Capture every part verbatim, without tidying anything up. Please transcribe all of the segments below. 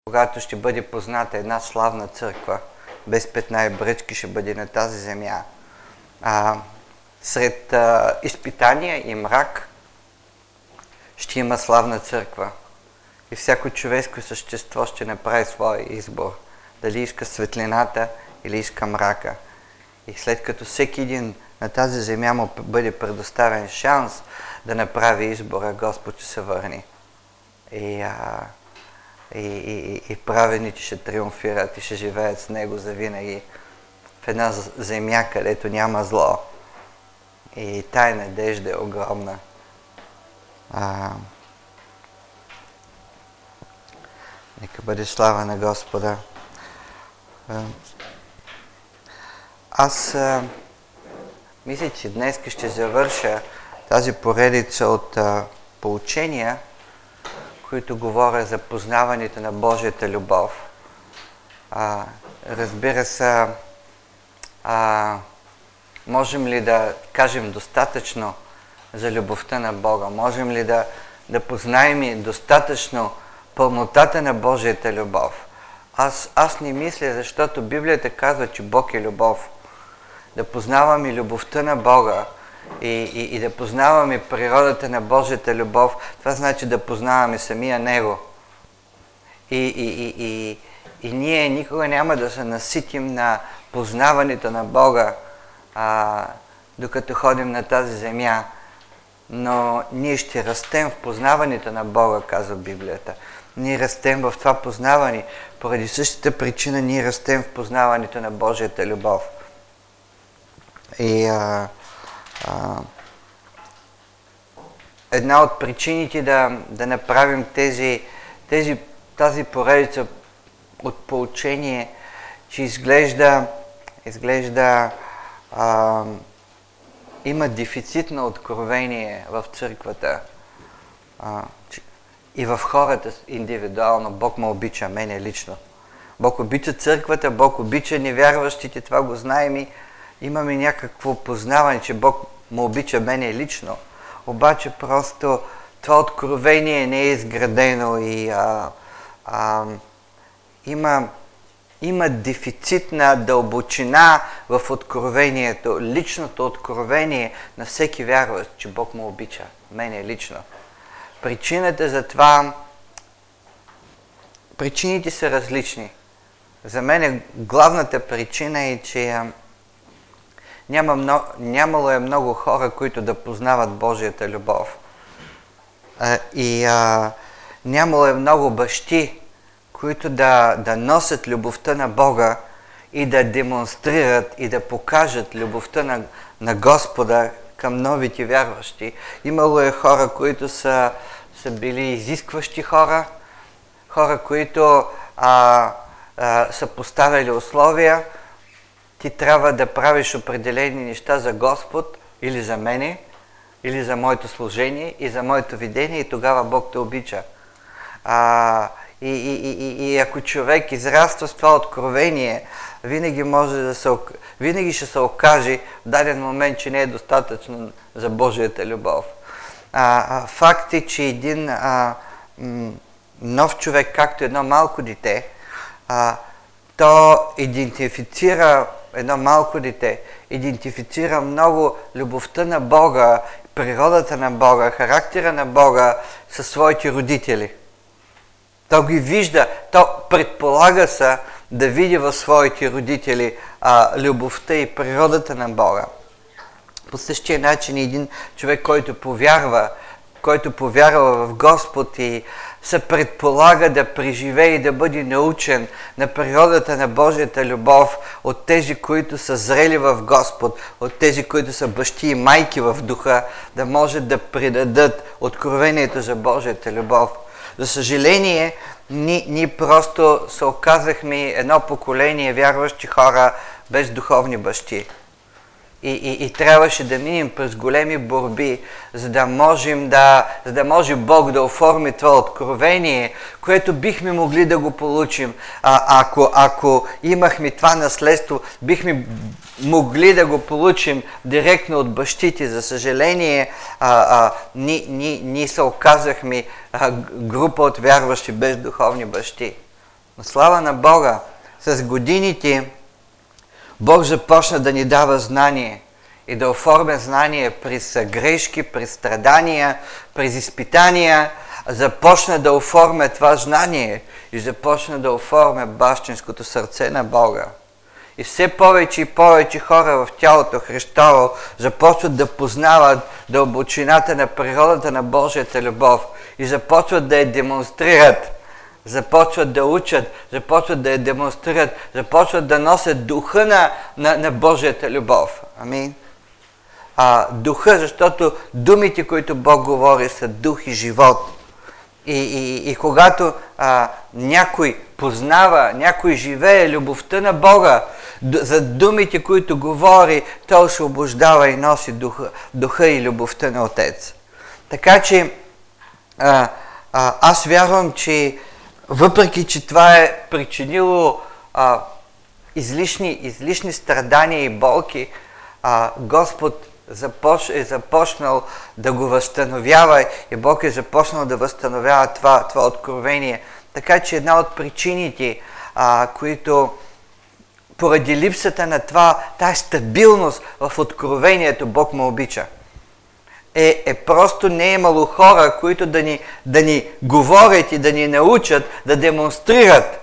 когато ще бъде позната една славна църква, без петна и бръчки ще бъде на тази земя. А, сред а, изпитания и мрак ще има славна църква. И всяко човешко същество ще направи своя избор. Дали иска светлината или иска мрака. И след като всеки един на тази земя му бъде предоставен шанс да направи избора, Господ ще се върне. И, а, и, и, и праведните ще триумфират и ще живеят с Него завинаги в една земя, където няма зло. И тая надежда е огромна. А, нека бъде слава на Господа. А, аз а, мисля, че днес ще завърша тази поредица от а, поучения, които говоря за познаването на Божията любов. А, разбира се, а, можем ли да кажем достатъчно за любовта на Бога? Можем ли да, да познаем достатъчно пълнотата на Божията любов? Аз, аз не мисля, защото Библията казва, че Бог е любов. Да познаваме любовта на Бога и, и, и да познаваме природата на Божията любов, това значи да познаваме самия Него. И, и, и, и, и ние никога няма да се наситим на познаването на Бога, а, докато ходим на тази земя. Но ние ще растем в познаването на Бога, казва Библията. Ние растем в това познаване. Поради същата причина ние растем в познаването на Божията любов. И а, а, една от причините да, да направим тези, тези, тази поредица от поучение, че изглежда, изглежда а, има дефицит на откровение в църквата а, и в хората индивидуално. Бог ме обича, мене лично. Бог обича църквата, Бог обича невярващите, това го знаем и имаме някакво познаване, че Бог ме обича мене лично. Обаче просто това откровение не е изградено и а, а, има, има дефицит на дълбочина в откровението, личното откровение на всеки вярващ, че Бог ме обича, мене лично. Причината за това, причините са различни. За мен главната причина е, че няма много, нямало е много хора, които да познават Божията любов. А, и а, нямало е много бащи, които да, да носят любовта на Бога и да демонстрират и да покажат любовта на, на Господа към новите вярващи. Имало е хора, които са, са били изискващи хора, хора, които а, а, са поставили условия. Ти трябва да правиш определени неща за Господ или за мене, или за моето служение и за моето видение и тогава Бог те обича. А, и, и, и, и ако човек израства с това откровение, винаги може да се, винаги ще се окаже в даден момент, че не е достатъчно за Божията любов. А, а, факт е, че един а, м, нов човек, както едно малко дете, а, то идентифицира едно малко дете, идентифицира много любовта на Бога, природата на Бога, характера на Бога със своите родители. То ги вижда, то предполага се да види в своите родители а, любовта и природата на Бога. По същия начин един човек, който повярва, който повярва в Господ и се предполага да преживее и да бъде научен на природата на Божията любов от тези, които са зрели в Господ, от тези, които са бащи и майки в духа, да може да предадат откровението за Божията любов. За съжаление, ние, ние просто се оказахме едно поколение вярващи хора без духовни бащи. И, и, и трябваше да минем през големи борби, за да можем да, за да може Бог да оформи това откровение, което бихме могли да го получим. А, ако, ако имахме това наследство, бихме могли да го получим директно от бащите. За съжаление, а, а, ние ни, ни се оказахме а, група от вярващи без духовни бащи. Но слава на Бога, с годините Бог започна да ни дава знание и да оформя знание през грешки, през страдания, през изпитания. Започна да оформя това знание и започна да оформя бащинското сърце на Бога. И все повече и повече хора в тялото Христово започват да познават дълбочината на природата на Божията любов и започват да я демонстрират. Започват да учат, започват да я демонстрират, започват да носят духа на, на, на Божията любов. Амин. А, духа, защото думите, които Бог говори, са дух и живот. И, и, и когато а, някой познава, някой живее любовта на Бога, за думите, които говори, той освобождава и носи духа, духа и любовта на Отец. Така че а, а, аз вярвам, че въпреки, че това е причинило а, излишни, излишни страдания и болки, а, Господ започ... е започнал да го възстановява и Бог е започнал да възстановява това, това откровение. Така че една от причините, а, които поради липсата на това, тази стабилност в откровението, Бог ме обича. Е, е просто не е имало хора, които да ни, да ни говорят и да ни научат, да демонстрират.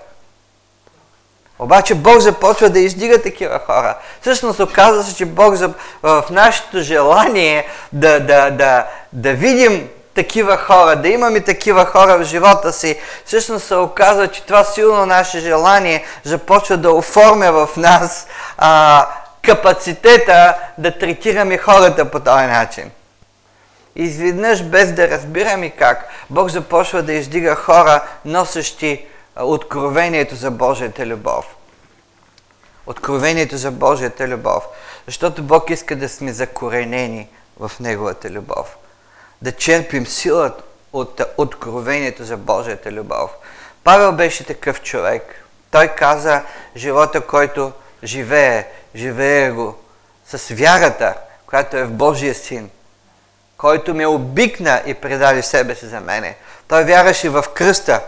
Обаче Бог започва да издига такива хора. Всъщност оказва се, че Бог в нашето желание да, да, да, да видим такива хора, да имаме такива хора в живота си, всъщност се оказва, че това силно наше желание започва да оформя в нас а, капацитета да третираме хората по този начин. Изведнъж, без да разбираме как, Бог започва да издига хора, носещи откровението за Божията любов. Откровението за Божията любов. Защото Бог иска да сме закоренени в Неговата любов. Да черпим силата от откровението за Божията любов. Павел беше такъв човек. Той каза, живота, който живее, живее го с вярата, която е в Божия Син, който ме обикна и предаде себе си за мене. Той вярваше в кръста,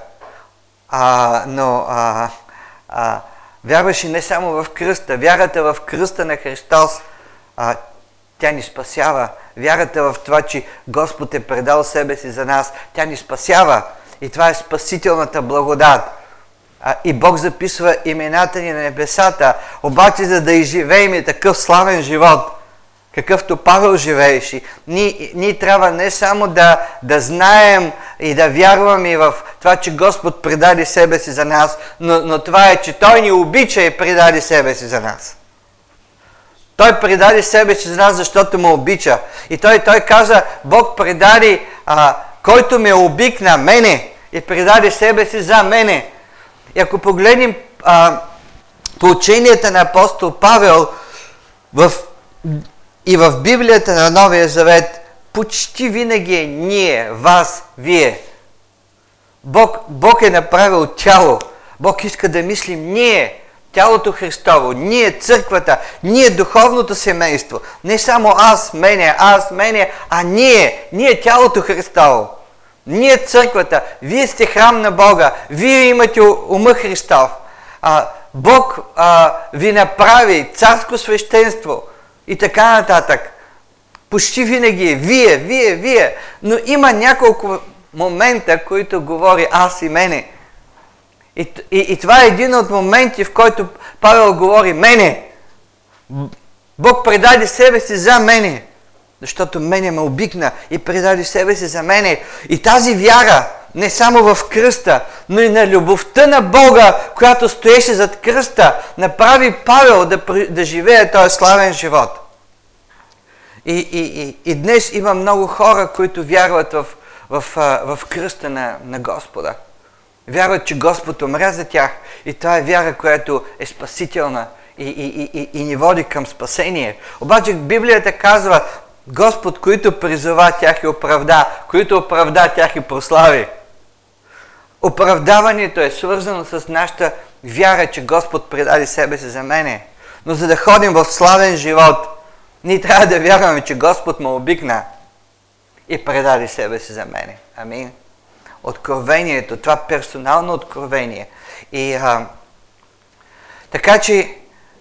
а, но а, а, вярваше не само в кръста. Вярата в кръста на Христос, а, тя ни спасява. Вярата в това, че Господ е предал себе си за нас, тя ни спасява. И това е спасителната благодат. А, и Бог записва имената ни на небесата, обаче за да изживеем такъв славен живот, какъвто Павел живееше, ние, ние трябва не само да, да знаем и да вярваме в това, че Господ предаде себе си за нас, но, но това е, че Той ни обича и предаде себе си за нас. Той предаде себе си за нас, защото ме обича. И Той, той каза, Бог предаде, а, който ме обикна, мене, и предаде себе си за мене. И ако погледнем а, по ученията на апостол Павел, в и в Библията на Новия Завет почти винаги е ние, вас, вие. Бог, Бог е направил тяло. Бог иска да мислим ние, тялото Христово, ние църквата, ние духовното семейство. Не само аз, мене, аз, мене, а ние, ние тялото Христово. Ние църквата, вие сте храм на Бога, вие имате ума Христов. А, Бог а, ви направи царско свещенство. И така нататък. Почти винаги е вие, вие, вие. Но има няколко момента, които говори аз и мене. И, и, и това е един от моменти, в който Павел говори мене. Бог предаде себе си за мене. Защото мене ме обикна и предаде себе си за мене. И тази вяра, не само в кръста, но и на любовта на Бога, която стоеше зад кръста, направи Павел да, да живее този славен живот. И, и, и, и днес има много хора, които вярват в, в, в, в кръста на, на Господа. Вярват, че Господ умря за тях и това е вяра, която е спасителна и, и, и, и, и ни води към спасение. Обаче Библията казва, Господ, който призова, тях и оправда, който оправда, тях и прослави. Оправдаването е свързано с нашата вяра, че Господ предаде себе си за мене. Но за да ходим в славен живот, ние трябва да вярваме, че Господ ме обикна и предаде себе си за мене. Амин. Откровението, това персонално откровение И а, така че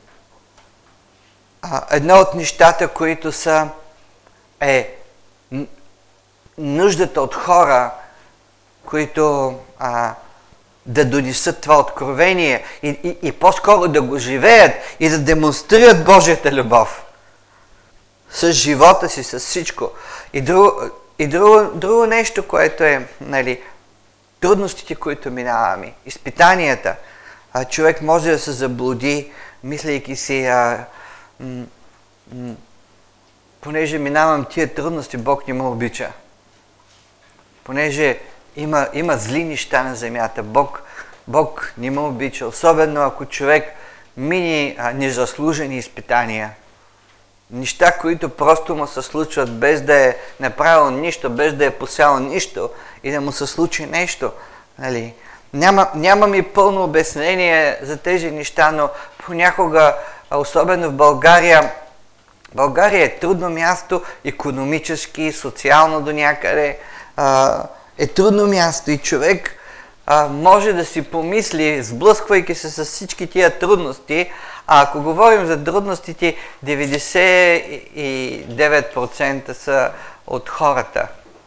а, едно от нещата, които са е нуждата от хора, които а, да донесат това откровение и, и, и по-скоро да го живеят и да демонстрират Божията любов с живота си, с всичко. И друго, и друго, друго нещо, което е, нали, трудностите, които минаваме, изпитанията. А, човек може да се заблуди, мислейки си, а, м, м, понеже минавам тия трудности, Бог не ме обича. Понеже има, има зли неща на земята, Бог, Бог не ме обича. Особено ако човек мини а, незаслужени изпитания. Неща, които просто му се случват без да е направил нищо, без да е посял нищо и да му се случи нещо. Нали? Няма, нямам и пълно обяснение за тези неща, но понякога, особено в България, България е трудно място, икономически, социално до някъде, а, е трудно място и човек а, може да си помисли, сблъсквайки се с всички тия трудности, а ако говорим за трудностите, деветдесет и девет процента са от хората.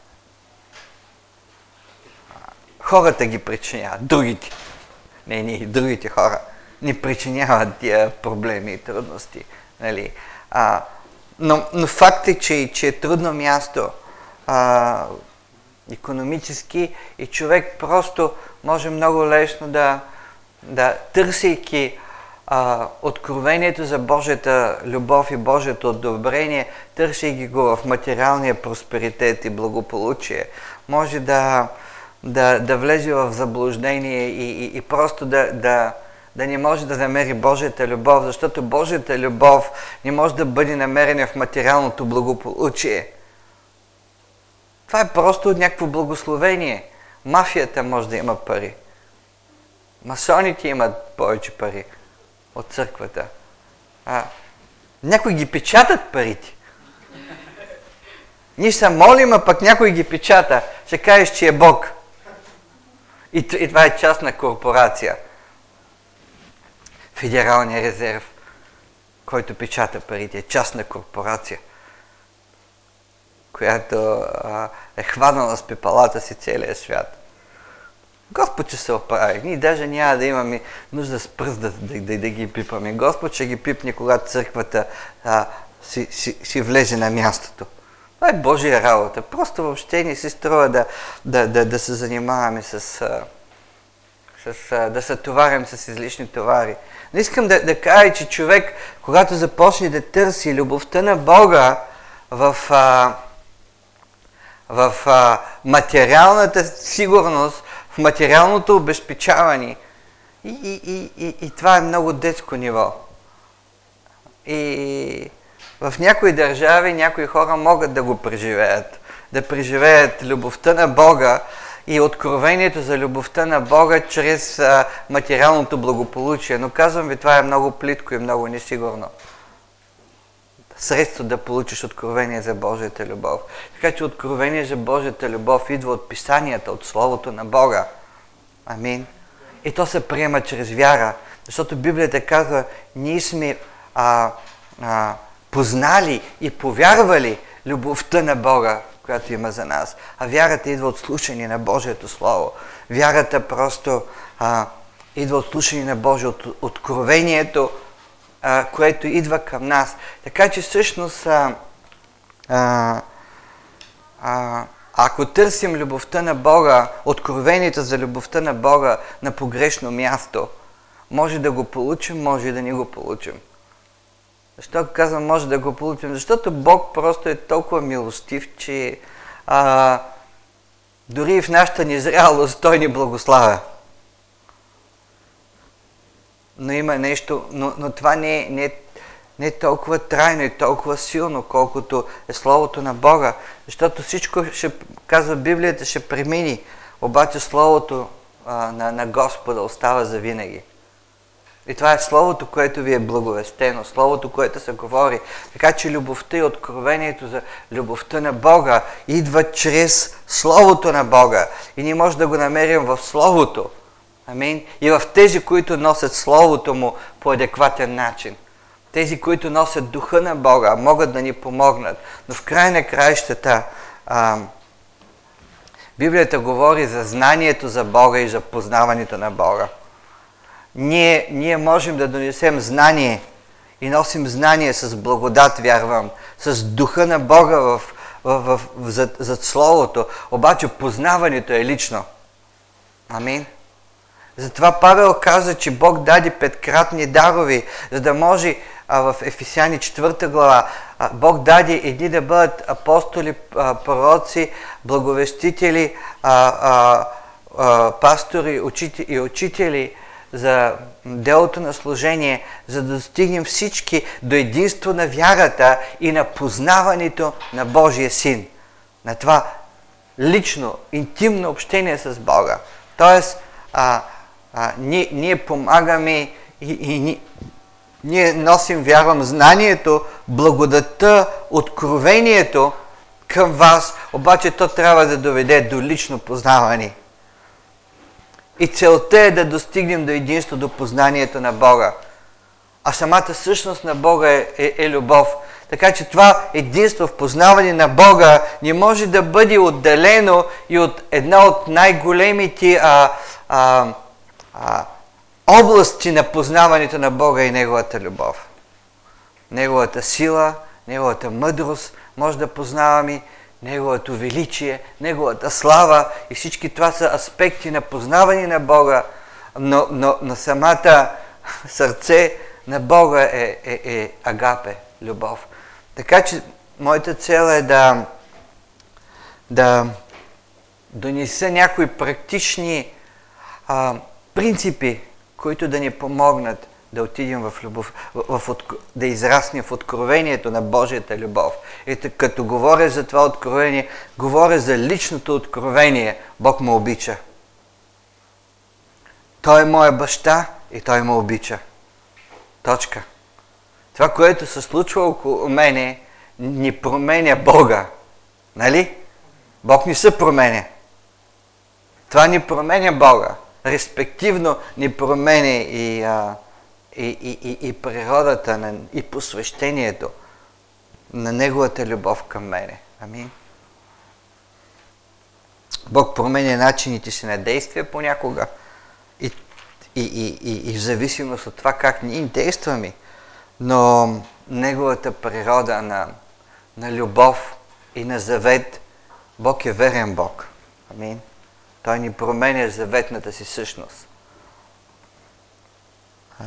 Хората ги причиняват, другите. Не, не, другите хора ни причиняват тия проблеми и трудности. Нали? А, но, но факт е, че, че е трудно място а, икономически и човек просто може много лесно да, да търсейки а, откровението за Божията любов и Божието одобрение, търсейки го в материалния просперитет и благополучие, може да, да, да влезе в заблуждение и, и, и просто да, да, да не може да намери Божията любов, защото Божията любов не може да бъде намерена в материалното благополучие. Това е просто някакво благословение. Мафията може да има пари. Масоните имат повече пари от църквата. А, някои ги печатат парите. Ние се молим, а пък някой ги печата. Ще кажеш, че е Бог. И, и това е частна корпорация. Федералния резерв, който печата парите, е частна корпорация, която а, е хванала с пепалата си целия свят. Господ ще се оправи. Ние даже няма да имаме нужда с пръст да, да, да, да ги пипаме. Господ ще ги пипне, когато църквата а, си, си, си влезе на мястото. Това е Божия работа. Просто въобще не си струва да, да, да, да се занимаваме с, с да се товарим с излишни товари. Но искам да, да кажа, че човек, когато започне да търси любовта на Бога в, а, в а, материалната сигурност, в материалното обезпечаване, и, и, и, и, и това е много детско ниво. И в някои държави някои хора могат да го преживеят, да преживеят любовта на Бога и откровението за любовта на Бога чрез а, материалното благополучие. Но казвам ви, това е много плитко и много несигурно. Средство да получиш откровение за Божията любов. Така че откровение за Божията любов идва от писанията, от Словото на Бога. Амин. И то се приема чрез вяра. Защото Библията казва, ние сме а, а, познали и повярвали любовта на Бога, която има за нас. А вярата идва от слушане на Божието Слово. Вярата просто а, идва от слушане на Божието откровението, а, което идва към нас. Така че всъщност а, а, а, ако търсим любовта на Бога, откровението за любовта на Бога на погрешно място, може да го получим, може и да не го получим. Защо казвам може да го получим? Защото Бог просто е толкова милостив, че а, дори в нашата незрялост Той ни благославя. Но има нещо, но, но това не е, не, е, не е толкова трайно и толкова силно, колкото е Словото на Бога. Защото всичко, ще, казва Библията, ще премини, обаче Словото а, на, на Господа остава завинаги. И това е Словото, което ви е благовестено, Словото, което се говори. Така че любовта и откровението за любовта на Бога идва чрез Словото на Бога. И ние може да го намерим в Словото. Амин. И в тези, които носят Словото Му по адекватен начин. Тези, които носят Духа на Бога, могат да ни помогнат. Но в край на краищата а, Библията говори за знанието за Бога и за познаването на Бога. Ние, ние можем да донесем знание и носим знание с благодат, вярвам, с Духа на Бога в, в, в, в, зад, зад Словото, обаче познаването е лично. Амин. Затова Павел каза, че Бог даде петкратни дарови, за да може а, в Ефесяни четвърта глава а, Бог даде едни да бъдат апостоли, а, пророци, благовестители, а, а, а, пастори учители, и учители за делото на служение, за да достигнем всички до единство на вярата и на познаването на Божия Син. На това лично, интимно общение с Бога. Тоест, а, а, ние, ние помагаме и, и ни, ние носим, вярвам, знанието, благодатта, откровението към вас, обаче то трябва да доведе до лично познаване. И целта е да достигнем до единство, до познанието на Бога. А самата същност на Бога е, е, е любов. Така че това единство в познаване на Бога не може да бъде отделено и от една от най-големите а, а, а, области на познаването на Бога и Неговата любов. Неговата сила, Неговата мъдрост може да познаваме, Неговото величие, Неговата слава и всички това са аспекти на познаване на Бога, но, но, но самата сърце на Бога е, е, е агапе, любов. Така че моята цел е да, да донеса някои практични а, принципи, които да ни помогнат да отидем в любов, в, в, да израснем в откровението на Божията любов. И като говоря за това откровение, говоря за личното откровение. Бог ме обича. Той е моя баща и Той ме обича. Точка. Това, което се случва около мене, ни променя Бога. Нали? Бог не се променя. Това ни променя Бога. Респективно ни променя и, а, и, и, и, и природата, на, и посвещението на Неговата любов към мене. Амин. Бог променя начините си на действие понякога и, и, и, и, и в зависимост от това как ние действаме. Но Неговата природа на, на любов и на завет, Бог е верен Бог. Амин. Той ни променя заветната си същност. А.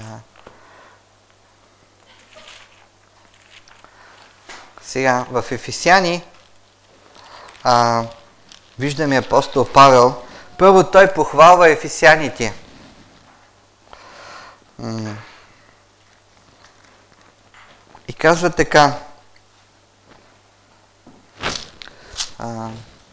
Сега, в Ефесяни а, виждаме апостол Павел. Първо той похвалва ефесяните. М- И казва така. А,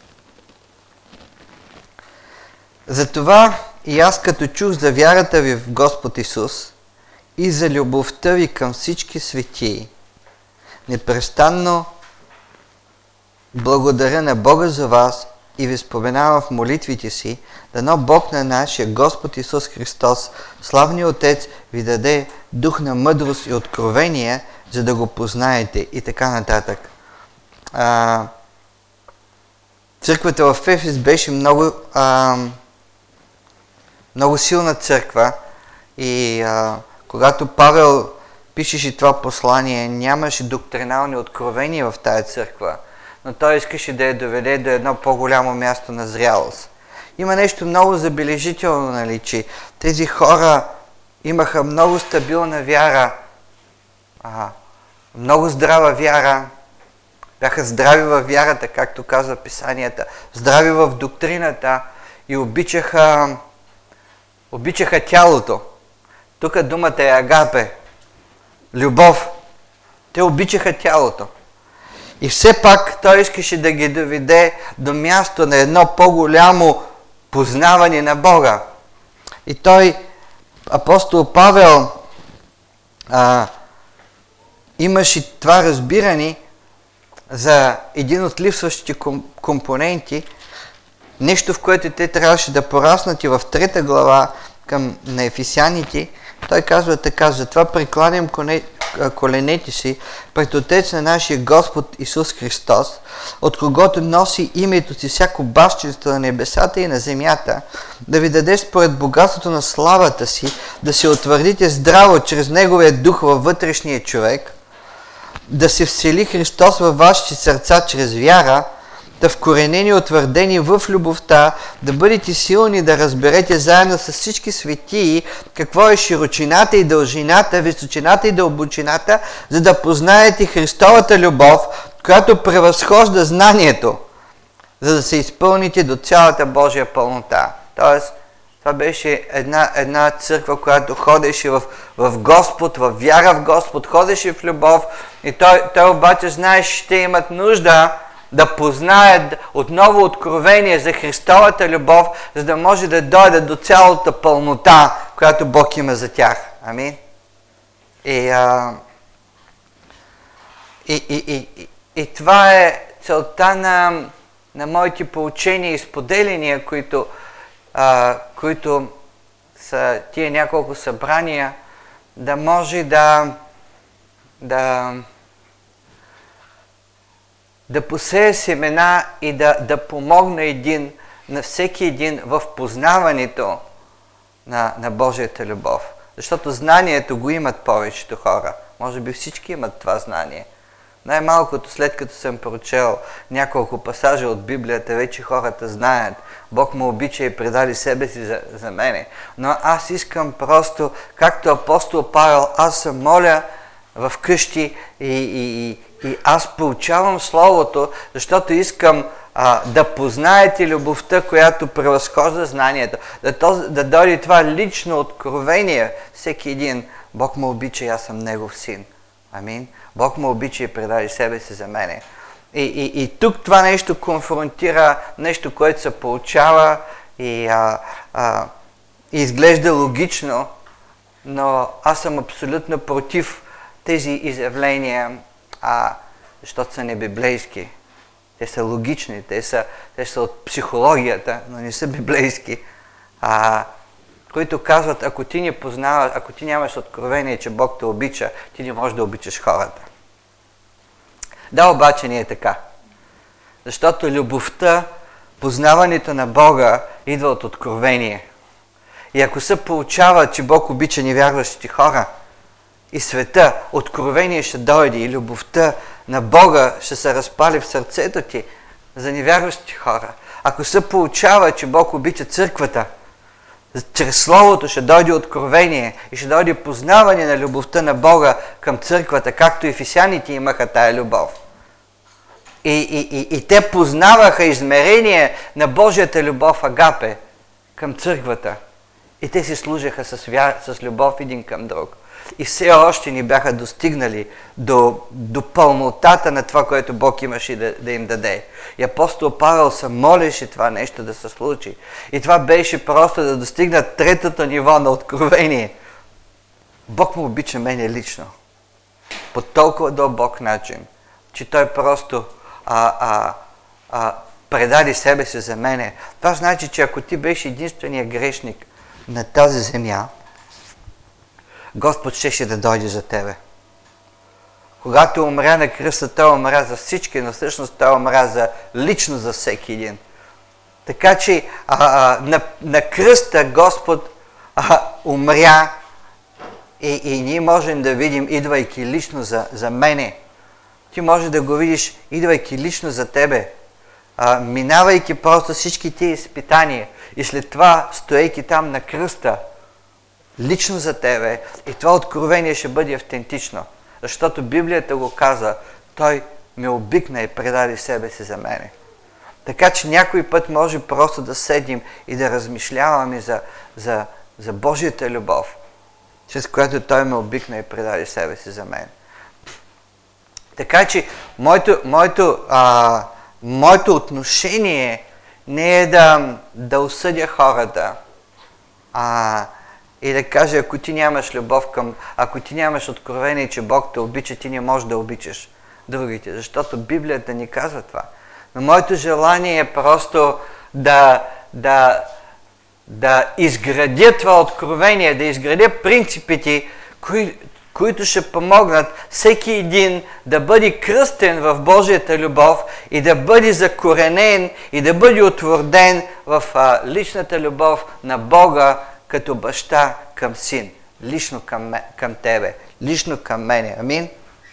Затова и аз като чух за вярата ви в Господ Исус и за любовта ви към всички светии, непрестанно благодаря на Бога за вас и ви споменавам в молитвите си, дано Бог на нашия Господ Исус Христос, славният Отец, ви даде дух на мъдрост и откровение, за да го познаете и така нататък. А, църквата в Ефес беше много, а, много силна църква и а, когато Павел пишеше това послание, нямаше доктринални откровения в тая църква, но той искаше да я доведе до едно по-голямо място на зрялост. Има нещо много забележително, нали, че тези хора имаха много стабилна вяра, а, много здрава вяра, бяха здрави във вярата, както казва Писанията, здрави в доктрината и обичаха, обичаха тялото. Тук думата е агапе, любов. Те обичаха тялото. И все пак той искаше да ги доведе до място на едно по-голямо познаване на Бога. И той, апостол Павел, а, имаше това разбиране за един от липсващите компоненти, нещо в което те трябваше да пораснат и в трета глава към на ефесяните, той казва така: затова прекланям коленете си пред Отец на нашия Господ Исус Христос, от когото носи името си всяко бащинство на небесата и на земята, да ви даде според богатството на славата си, да се утвърдите здраво чрез Неговия дух във вътрешния човек, да се всели Христос във вашите сърца чрез вяра, да вкоренени и утвърдени в любовта, да бъдете силни да разберете заедно с всички светии какво е широчината и дължината, височината и дълбочината, за да познаете Христовата любов, която превъзхожда знанието, за да се изпълните до цялата Божия пълнота. Тоест, това беше една, една църква, която ходеше в, в Господ, в вяра в Господ, ходеше в любов, и той, той обаче знаеш, ще имат нужда да познаят отново откровение за Христовата любов, за да може да дойдат до цялата пълнота, която Бог има за тях. Амин. И, а, и, и, и, и, и това е целта на, на моите поучения и споделения, които, а, които са тия няколко събрания, да може да да да посее семена и да, да помогне един, на всеки един в познаването на, на Божията любов. Защото знанието го имат повечето хора. Може би всички имат това знание. Най-малкото, след като съм прочел няколко пасажа от Библията, вече хората знаят. Бог ме обича и предаде себе си за, за мене. Но аз искам просто, както апостол Павел, аз се моля в къщи и, и, и, и аз получавам Словото, защото искам а, да познаете любовта, която превъзхожда знанието. Да, то, да дойде това лично откровение. Всеки един, Бог ме обича и аз съм Негов син. Амин. Бог ме обича и предаде себе си за мене. И, и, и тук това нещо конфронтира нещо, което се получава и а, а, изглежда логично, но аз съм абсолютно против тези изявления, а, защото са небиблейски. Те са логични, те са, те са от психологията, но не са библейски. А, които казват, ако ти не познаваш, ако ти нямаш откровение, че Бог те обича, ти не можеш да обичаш хората. Да, обаче не е така. Защото любовта, познаването на Бога идва от откровение. И ако се получава, че Бог обича невярващите хора и света, откровение ще дойде и любовта на Бога ще се разпали в сърцето ти за невярващите хора. Ако се получава, че Бог обича църквата, чрез Словото ще дойде откровение и ще дойде познаване на любовта на Бога към църквата, както ефесяните имаха тая любов. И, и, и, и те познаваха измерение на Божията любов, агапе, към църквата. И те си служаха с, вяр, с любов един към друг. И все още не бяха достигнали до, до пълнотата на това, което Бог имаше да, да им даде. И апостол Павел се молеше това нещо да се случи. И това беше просто да достигнат третото ниво на откровение. Бог му обича мене лично. По толкова дълбок начин, че той просто а, а, а, предаде себе си за мене. Това значи, че ако ти беше единственият грешник на тази земя, Господ щеше да дойде за тебе. Когато умря на кръста, той умря за всички, но всъщност той умря за, лично за всеки един. Така че а, а, на, на кръста Господ а, умря и, и ние можем да видим, идвайки лично за, за мене. Ти можеш да го видиш, идвайки лично за тебе, а, минавайки просто всички тия изпитания и след това стоейки там на кръста, лично за тебе, и това откровение ще бъде автентично. Защото Библията го каза, той ме обикна и предаде себе си за мене. Така че някой път може просто да седим и да размишляваме за, за, за Божията любов, чрез която той ме обикна и предаде себе си за мен. Така че моето, моето, а, моето отношение не е да, да осъдя хората, а и да кажа, ако ти нямаш любов към, ако ти нямаш откровение, че Бог те обича, ти не можеш да обичаш другите, защото Библията ни казва това. Но моето желание е просто да, да, да изградя това откровение, да изградя принципите, кои, които ще помогнат всеки един да бъде кръстен в Божията любов и да бъде закоренен и да бъде утвърден в а, личната любов на Бога като баща към син. Лично към, към тебе, лично към мене. Амин?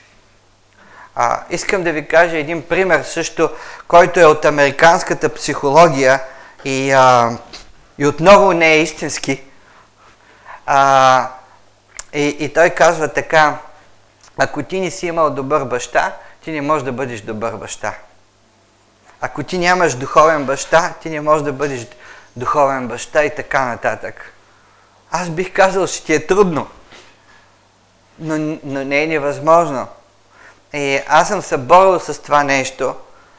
А, искам да ви кажа един пример също, който е от американската психология и, а, и отново не е истински. А, и, и той казва така: ако ти не си имал добър баща, ти не можеш да бъдеш добър баща. Ако ти нямаш духовен баща, ти не можеш да бъдеш духовен баща и така нататък. Аз бих казал, че ти е трудно, но, но не е невъзможно. И аз съм се борил с това нещо,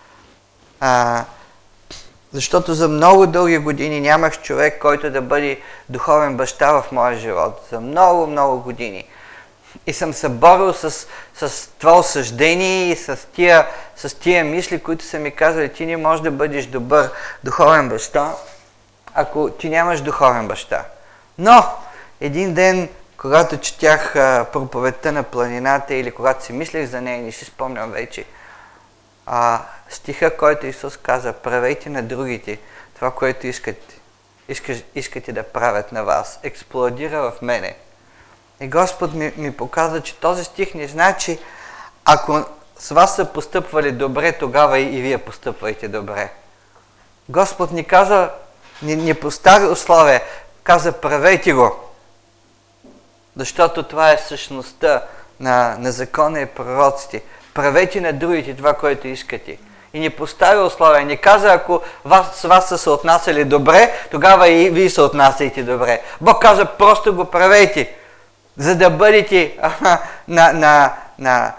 а, защото за много дълги години нямах човек, който да бъде духовен баща в моя живот. За много, много години. И съм се борил с, с това осъждение и с тия, с тия мисли, които са ми казали: ти не можеш да бъдеш добър духовен баща, ако ти нямаш духовен баща. Но един ден, когато четях а, проповедта на планината или когато си мислех за нея, не си спомням вече, а, стиха, който Исус каза: правете на другите това, което искате, искаш, искате да правят на вас, експлодира в мене. И Господ ми, ми показа, че този стих не значи, ако с вас са постъпвали добре, тогава и, и вие постъпвайте добре. Господ ни каза, ни, ни постави условие, каза: правете го. Защото това е същността на, на закона и пророците. Правете на другите това, което искате. И ни постави условия. Ни каза, ако вас, с вас са се отнасяли добре, тогава и вие се отнасяйте добре. Бог каза: просто го правете, за да бъдете а, на, на, на,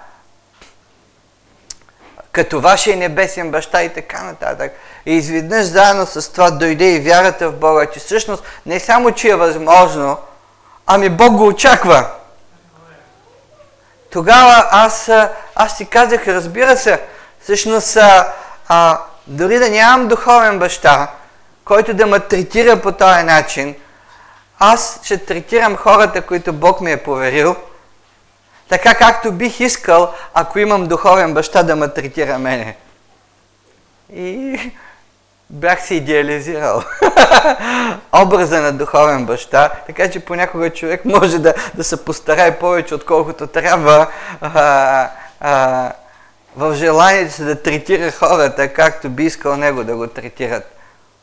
като вашия небесен баща и така нататък. И изведнъж заедно с това дойде и вярата в Бога, че всъщност не само, че е възможно, ами Бог го очаква. Тогава аз, аз си казах: разбира се, всъщност а, а, дори да нямам духовен баща, който да ме третира по този начин, аз ще третирам хората, които Бог ми е поверил, така както бих искал, ако имам духовен баща, да ме третира мене. И бях се идеализирал образа на духовен баща, така че понякога човек може да, да се постарае повече, отколкото трябва а, а, в желанието си да третира хората, както би искал него да го третират.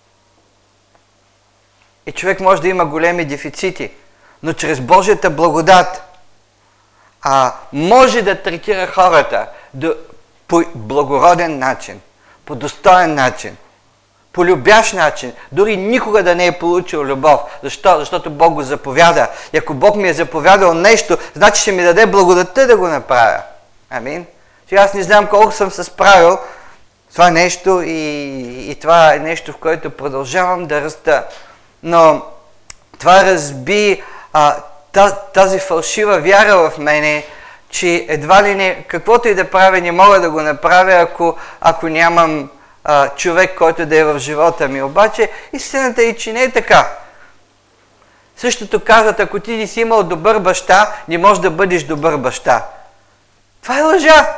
И човек може да има големи дефицити, но чрез Божията благодат а, може да третира хората до, по благороден начин, по достоен начин, по любящ начин, дори никога да не е получил любов. Защо? Защото Бог го заповяда. И ако Бог ми е заповядал нещо, значи ще ми даде благодатта да го направя. Амин. Сега аз не знам колко съм се справил това нещо и, и това е нещо, в което продължавам да раста. Но това разби а, тази фалшива вяра в мене, че едва ли не, каквото и да правя, не мога да го направя, ако, ако нямам а, човек, който да е в живота ми. Обаче истината е, че не е така. Същото казват: ако ти не си имал добър баща, не можеш да бъдеш добър баща. Това е лъжа,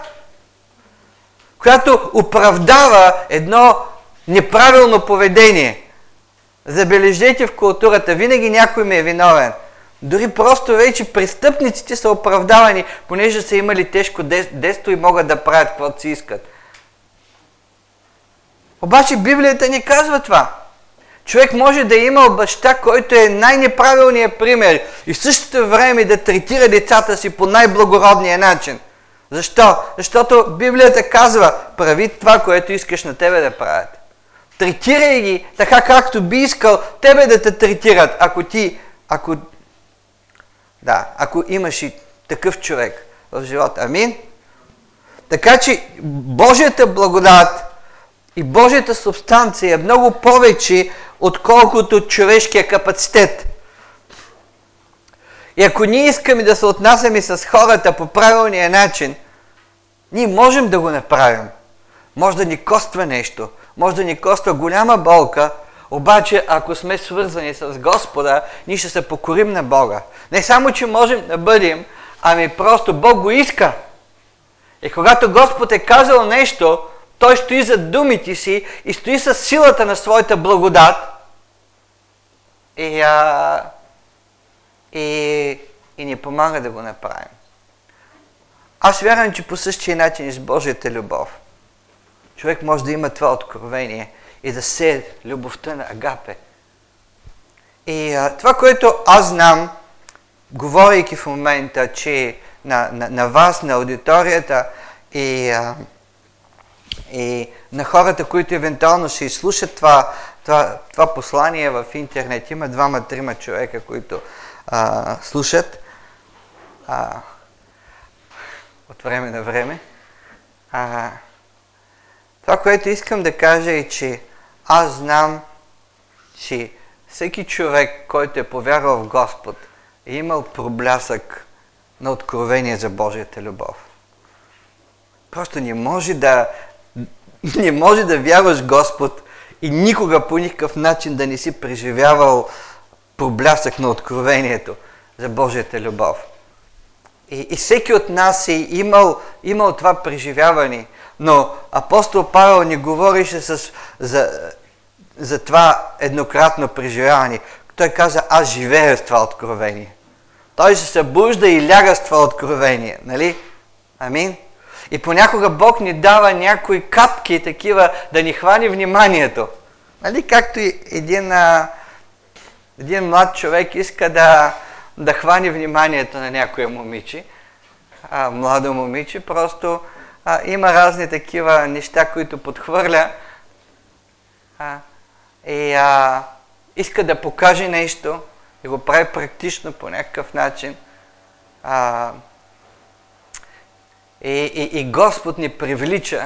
която оправдава едно неправилно поведение. Забележете, в културата винаги някой ми е виновен. Дори просто вече престъпниците са оправдавани, понеже са имали тежко детство и могат да правят каквото си искат. Обаче Библията ни казва това. Човек може да е имал баща, който е най-неправилният пример и в същото време да третира децата си по най-благородния начин. Защо? Защото Библията казва: прави това, което искаш на тебе да правят. Третирай ги така, както би искал тебе да те третират, ако ти, ако, да, ако имаш и такъв човек в живота. Амин? Така че Божията благодат и Божията субстанция е много повече, отколкото човешкия капацитет. И ако ние искаме да се отнасяме с хората по правилния начин, ние можем да го направим. Може да ни коства нещо, може да ни коства голяма болка, Обаче, ако сме свързани с Господа, ние ще се покорим на Бога. Не само, че можем да бъдем, ами просто Бог го иска. И когато Господ е казал нещо, Той стои за думите си и стои с силата на своята благодат. И, а, и, и ни помага да го направим. Аз вярвам, че по същия начин и с Божията любов човек може да има това откровение и да сее любовта на Агапе. И а, това, което аз знам, говорейки в момента, че на, на, на вас, на аудиторията и, а, и на хората, които евентуално ще изслушат това, това, това послание в интернет, има двама-трима човека, които а, слушат а, от време на време. А, това, което искам да кажа е, че аз знам, че всеки човек, който е повярвал в Господ, е имал проблясък на откровение за Божията любов. Просто не може да, не може да вярваш в Господ и никога по никакъв начин да не си преживявал проблясък на откровението за Божията любов. И, и всеки от нас е имал, имал това преживяване, но апостол Павел ни говорише с, за, за това еднократно преживяване. Той каза, аз живея с това откровение. Той се събужда и ляга с това откровение. Нали? Амин? И понякога Бог ни дава някои капки такива да ни хвани вниманието. Нали? Както и един, а, един млад човек иска да, да хвани вниманието на някоя момиче, а, младо момиче, просто а, има разни такива неща, които подхвърля а, и а, иска да покаже нещо и го прави практично по някакъв начин. А, и, и, и Господ ни привлича,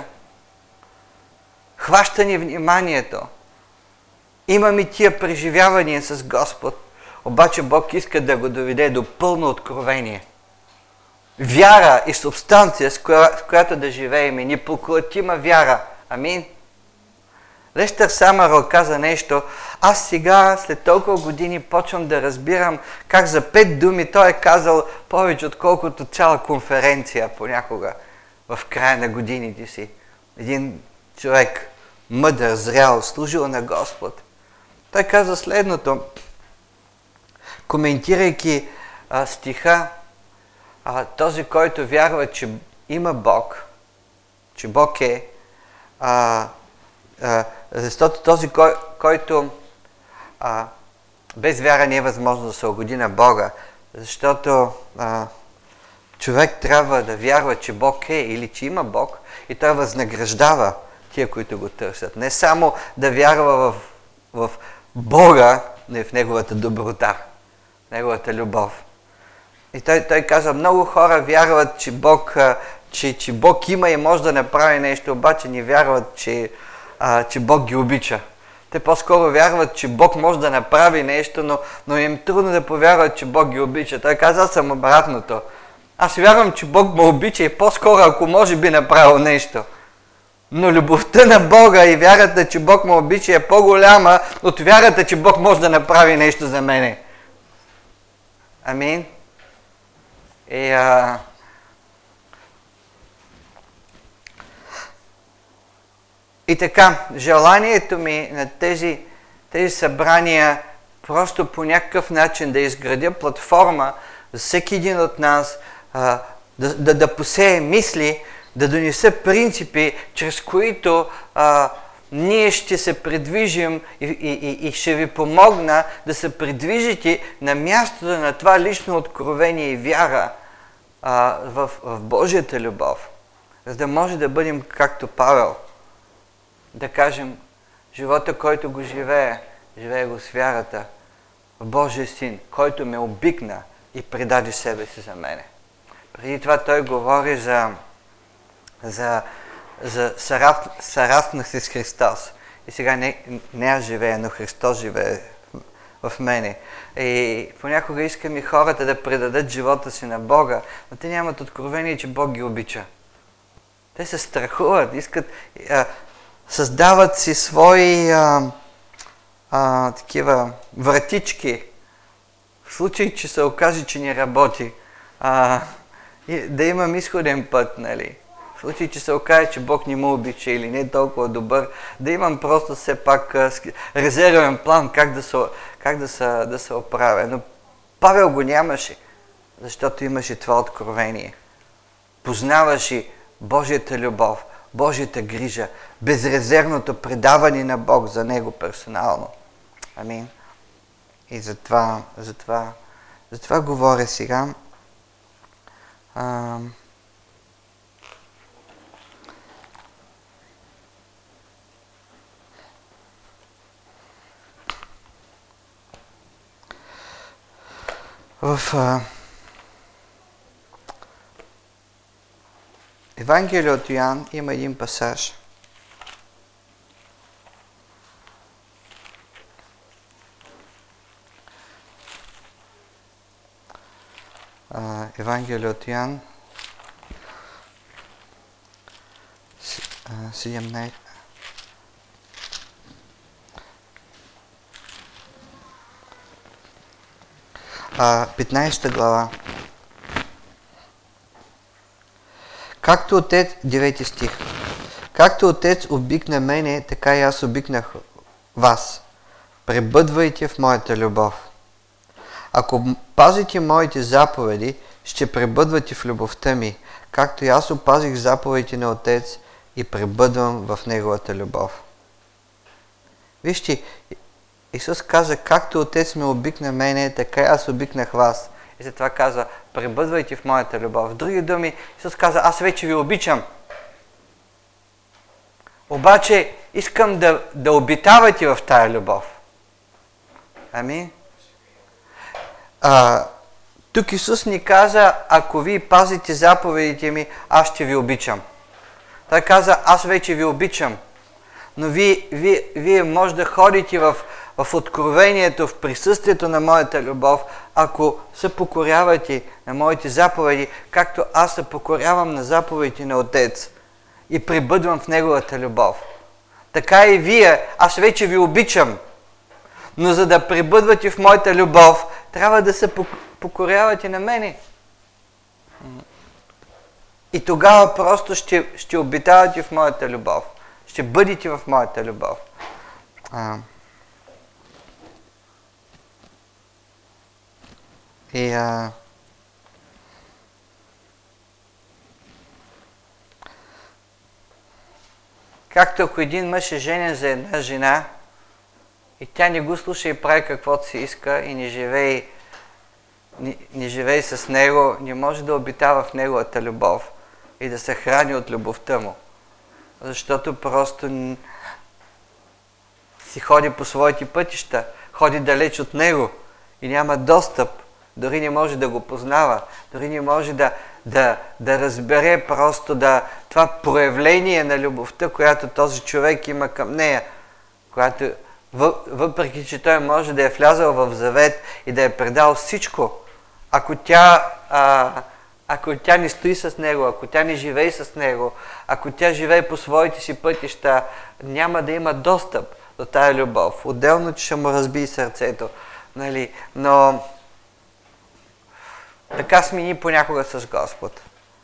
хваща ни вниманието. Имаме тия преживявания с Господ, обаче Бог иска да го доведе до пълно откровение. Вяра и субстанция, с, коя, с която да живеем, и непоклатима вяра. Амин. Лестър Самъръл каза нещо. Аз сега, след толкова години, почвам да разбирам как за пет думи той е казал повече, отколкото цяла конференция понякога в края на годините си. Един човек, мъдър, зрял, служил на Господ. Той каза следното, коментирайки а, стиха, а, този, който вярва, че има Бог, че Бог е, а, а, защото този, кой, който а, без вяра не е възможно да се угоди на Бога, защото а, човек трябва да вярва, че Бог е или че има Бог и той възнаграждава тия, които го търсят. Не само да вярва в, в Бога, но и в Неговата доброта, Неговата любов. И той, той каза, много хора вярват, че Бог, че, че Бог има и може да направи нещо, обаче не вярват, че, а, че Бог ги обича. Те по-скоро вярват, че Бог може да направи нещо, но, но им е трудно да повярват, че Бог ги обича. Той каза, аз съм обратното. Аз вярвам, че Бог ме обича и по-скоро, ако може, би направил нещо. Но любовта на Бога и вярата, че Бог ме обича, е по-голяма от вярата, че Бог може да направи нещо за мене. Амин. И, а... и така, желанието ми на тези, тези събрания просто по някакъв начин да изградя платформа за всеки един от нас, а, да, да, да посее мисли, да донесе принципи, чрез които а, ние ще се придвижим и, и, и, и ще ви помогна да се придвижите на мястото на това лично откровение и вяра а, в, в Божията любов, за да може да бъдем както Павел, да кажем, живота, който го живее, живее го с вярата в Божия Син, който ме обикна и предаде себе си за мене. Преди това той говори за за, за сарафнах се с Христос. И сега не, не аз живея, но Христос живее в, в мене. И понякога искам и хората да предадат живота си на Бога, но те нямат откровение, че Бог ги обича. Те се страхуват, искат, а, създават си свои, а, а, такива вратички, в случай, че се окаже, че не работи, а, и да имам изходен път, нали? В случай, че се окаже, че Бог не му обича или не е толкова добър, да имам просто все пак а, резервен план как да се, как да се, да се оправя. Но Павел го нямаше, защото имаше това откровение. Познаваше Божията любов, Божията грижа, безрезервното предаване на Бог за него персонално. Амин. И затова, затова, затова говоря сега. А, в а, Евангелие от Йоан има един пасаж. А, Евангелие от Йоан, седемнайсета а, петнайсета глава. Както Отец, девети стих. Както Отец обикна мене, така и аз обикнах вас. Пребъдвайте в моята любов. Ако пазите моите заповеди, ще пребъдвате в любовта ми, както и аз опазих заповедите на Отец и пребъдвам в Неговата любов. Вижте, Исус каза, както Отец ме обикна мене, така и аз обикнах вас. И след това казва, пребъдвайте в моята любов. В други думи, Исус каза, аз вече ви обичам. Обаче искам да, да обитавате в тая любов. Амин. А, тук Исус ни каза, ако вие пазите заповедите ми, аз ще ви обичам. Той каза, аз вече ви обичам. Но вие, вие, вие може да ходите в, в откровението, в присъствието на моята любов, ако се покорявате на моите заповеди, както аз се покорявам на заповедите на Отец и пребъдвам в Неговата любов. Така и вие, аз вече ви обичам, но за да пребъдвате в моята любов, трябва да се покорявате на мене. И тогава просто ще, ще обитавате в моята любов. Ще бъдете в моята любов. А, и а, както ако един мъж е женен за една жена и тя не го слуша и прави каквото си иска и не живее, не, не живее с него, не може да обитава в неговата любов и да се храни от любовта му. Защото просто си ходи по своите пътища, ходи далеч от него и няма достъп, дори не може да го познава, дори не може да, да, да разбере просто да, това проявление на любовта, която този човек има към нея, която въпреки, че той може да е влязъл в завет и да е предал всичко, ако тя, а, ако тя не стои с него, ако тя не живее с него, ако тя живее по своите си пътища, няма да има достъп до тая любов. Отделно, че ще му разбие сърцето. Нали? Но така сме ни понякога с Господ.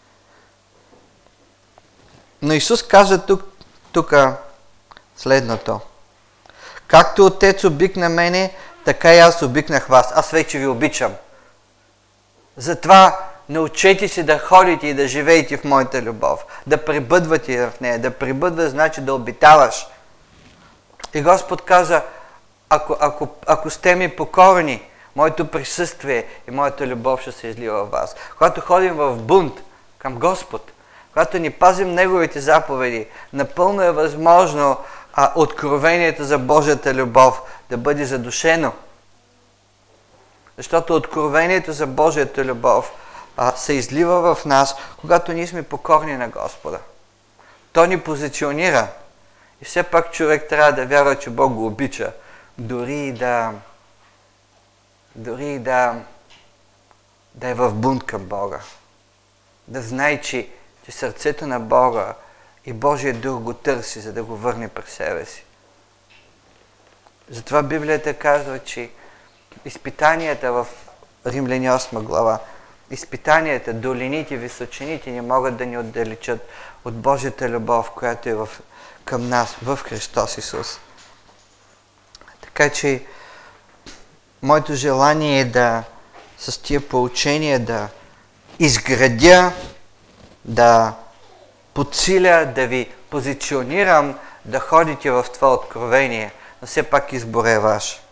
Но Исус каза тук, тук следното. Както Отец обикна мене, така и аз обикнах вас. Аз вече ви обичам. Затова научете се да ходите и да живеете в моята любов. Да пребъдвате в нея. Да пребъдва значи да обитаваш. И Господ каза, ако, ако, ако сте ми покорни, моето присъствие и моята любов ще се излива в вас. Когато ходим в бунт към Господ, когато ни пазим Неговите заповеди, напълно е възможно а, откровението за Божията любов да бъде задушено. Защото откровението за Божията любов а, се излива в нас, когато ние сме покорни на Господа. То ни позиционира. И все пак човек трябва да вярва, че Бог го обича. Дори да, дори да, да е в бунт към Бога. Да знае, че, че сърцето на Бога и Божия дух го търси, за да го върне при себе си. Затова Библията казва, че изпитанията в Римляни осма глава, изпитанията, долините, височините не могат да ни отдалечат от Божията любов, която е в, към нас, в Христос Исус. Така че, моето желание е да с тия поучения да изградя, да подсиля, да ви позиционирам да ходите в това откровение, но все пак избор е ваш.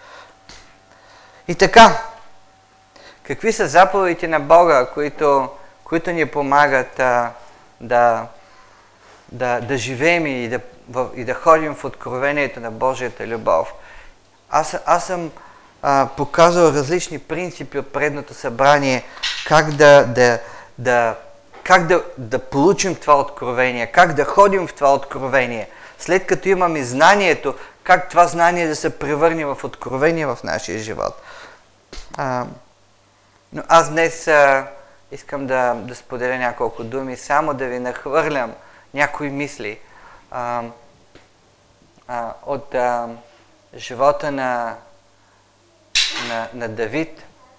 И така, какви са заповедите на Бога, които, които ни помагат а, да, да, да живеем и да, в, и да ходим в откровението на Божията любов? Аз, аз съм а, показал различни принципи от предното събрание, как да, да, да, как да, да получим това откровение, как да ходим в това откровение. След като имаме знанието, как това знание да се превърне в откровение в нашия живот. А, но аз днес а, искам да, да споделя няколко думи, само да ви нахвърлям някои мисли а, а, от а, живота на, на, на Давид,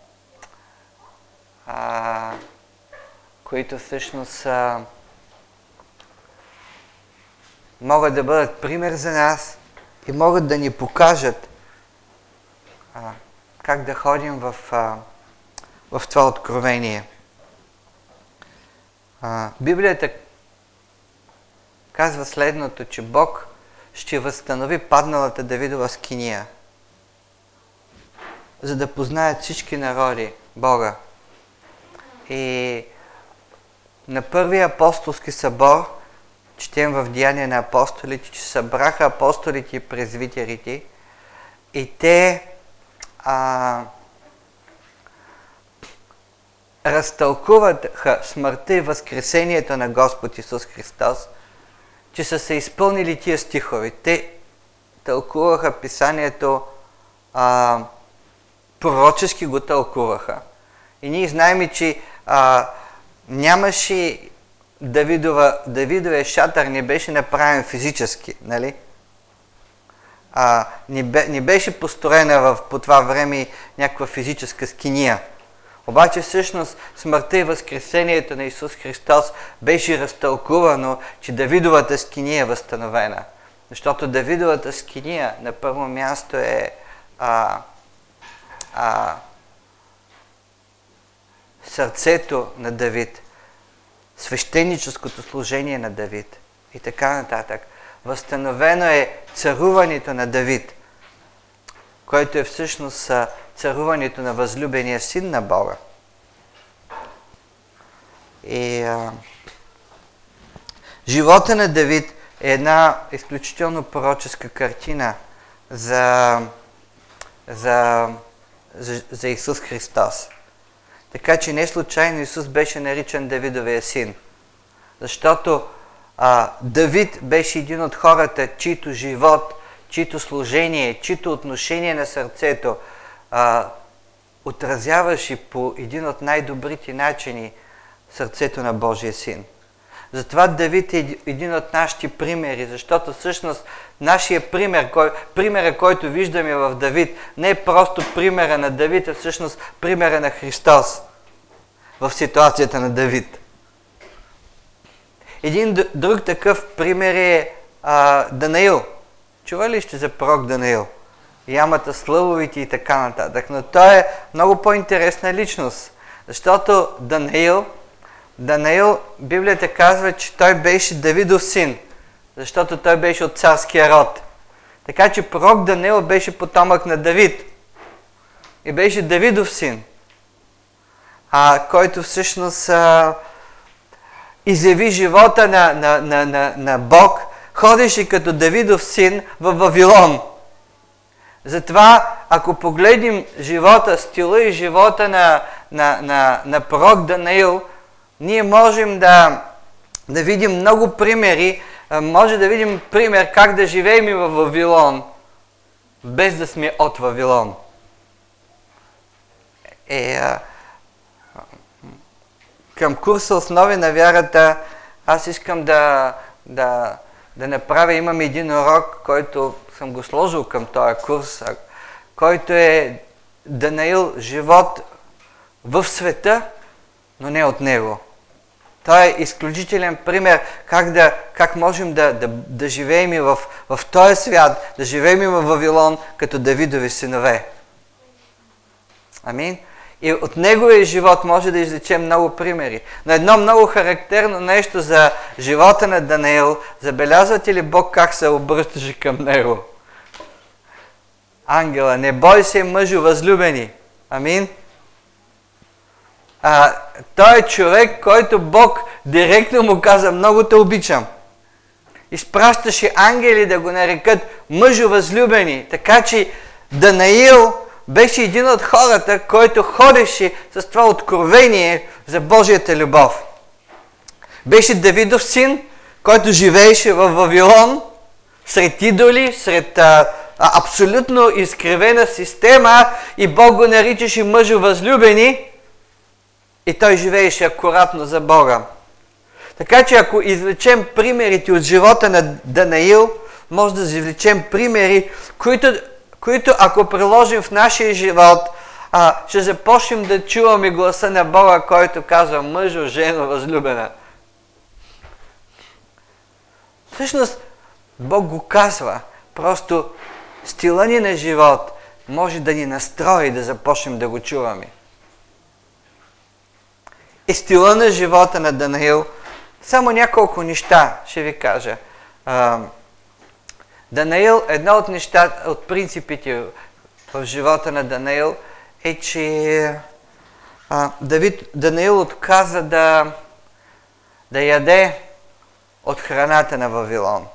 а, които всъщност а, могат да бъдат пример за нас и могат да ни покажат а, как да ходим в, а, в това откровение. А, Библията казва следното, че Бог ще възстанови падналата Давидова скиния, за да познаят всички народи Бога. И на първия апостолски събор, четем в Деяния на апостолите, че събраха апостолите и презвитерите и те а, разтълкуваха смъртта и възкресението на Господ Исус Христос, че са се изпълнили тия стихови. Те тълкуваха писанието, а, пророчески го тълкуваха. И ние знаем, че а, нямаше Давидова, Давидовия шатър не беше направен физически, нали? А, не, бе, не беше построена в, по това време някаква физическа скиния. Обаче всъщност смъртта и възкресението на Исус Христос беше разтълкувано, че Давидовата скиния е възстановена. Защото Давидовата скиния на първо място е а, а, сърцето на Давид, свещеническото служение на Давид и така нататък. Възстановено е царуването на Давид, който е всъщност царуването на възлюбения син на Бога. И а, живота на Давид е една изключително пророческа картина за, за, за, за Исус Христос. Така че не случайно Исус беше наричан Давидовия син. Защото а, Давид беше един от хората, чийто живот, чийто служение, чийто отношение на сърцето а, отразяваше по един от най-добрите начини сърцето на Божия син. Затова Давид е един от нашите примери, защото всъщност нашия пример, кой, примера, който виждаме в Давид, не е просто примера на Давид, а всъщност примера на Христос в ситуацията на Давид. Един друг такъв пример е а, Данаил. Чува ли сте за пророк Данаил? Ямата с лъвовите и така нататък. Но той е много по-интересна личност, защото Данаил, Данаил, Библията казва, че той беше Давидов син, защото той беше от царския род. Така че пророк Данаил беше потомък на Давид и беше Давидов син, а, който всъщност а, изяви живота на, на, на, на, на Бог, ходеше като Давидов син в Вавилон. Затова, ако погледнем живота, стила и живота на, на, на, на пророк Данаил, ние можем да, да видим много примери, може да видим пример как да живеем и в Вавилон, без да сме от Вавилон. Е, а, към курса Основи на вярата аз искам да, да, да направя, имам един урок, който съм го сложил към този курс, който е Данаил, живот в света, но не от него. Той е изключителен пример как, да, как можем да, да, да живеем и в, в този свят, да живеем и в Вавилон, като Давидови синове. Амин. И от неговия живот може да извлечем много примери. Но едно много характерно нещо за живота на Данаил, забелязвате ли Бог как се обръщаше към него? Ангела, не бой се, мъжу възлюбени. Амин. А, той е човек, който Бог директно му каза, много те обичам. Изпращаше ангели да го нарекат мъжу възлюбени. Така че Данаил беше един от хората, който ходеше с това откровение за Божията любов. Беше Давидов син, който живееше в Вавилон, сред идоли, сред а, а, абсолютно изкривена система и Бог го наричаше мъжу възлюбени и той живееше акуратно за Бога. Така че ако извлечем примерите от живота на Данаил, може да извлечем примери, които които ако приложим в нашия живот, а, ще започнем да чуваме гласа на Бога, който казва мъжо, жено, възлюбена. Всъщност, Бог го казва, просто стила ни на живот може да ни настрои да започнем да го чуваме. И стила на живота на Данаил, само няколко неща ще ви кажа. А, Данаил, едно от нещата, от принципите в живота на Данаил е, че а, Давид, Данаил отказа да, да яде от храната на Вавилон.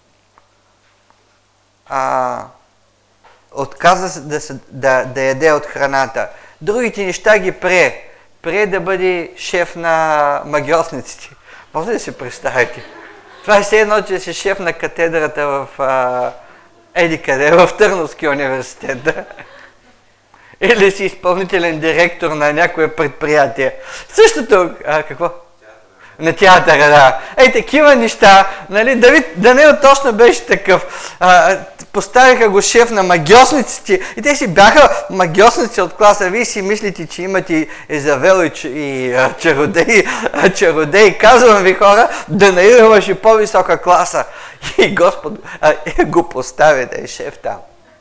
А, отказа да, да, да яде от храната. Другите неща ги прие. Прие да бъде шеф на магиосниците. Може ли да си представите? Това е все едно, че си шеф на катедрата в а, еди къде, в Търновския университет. Да? Или си изпълнителен директор на някое предприятие. Същото, а, какво? На театъра, да. Ей, такива неща, нали, Давид, Данаил точно беше такъв. А, поставиха го шеф на магиосниците и те си бяха магиосници от класа. Вие си мислите, че имате Езавел и, и а, чародеи, а, чародеи. Казвам ви хора, Данаил имаше по-висока класа. И Господ а, го постави да е шеф там.